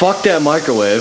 Fuck that microwave.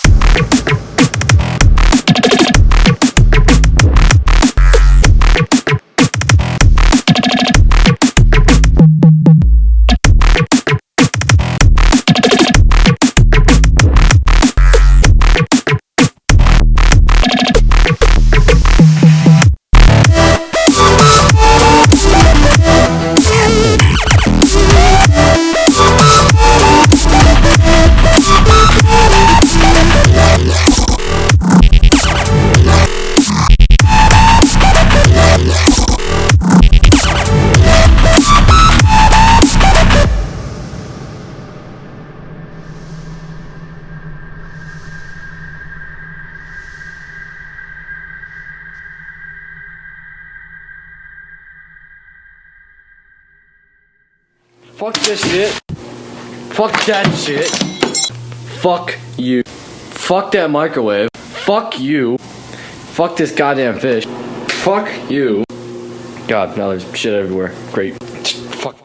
Fuck this shit. Fuck that shit. Fuck you. Fuck that microwave. Fuck you. Fuck this goddamn fish. Fuck you. God, now there's shit everywhere. Great. Fuck.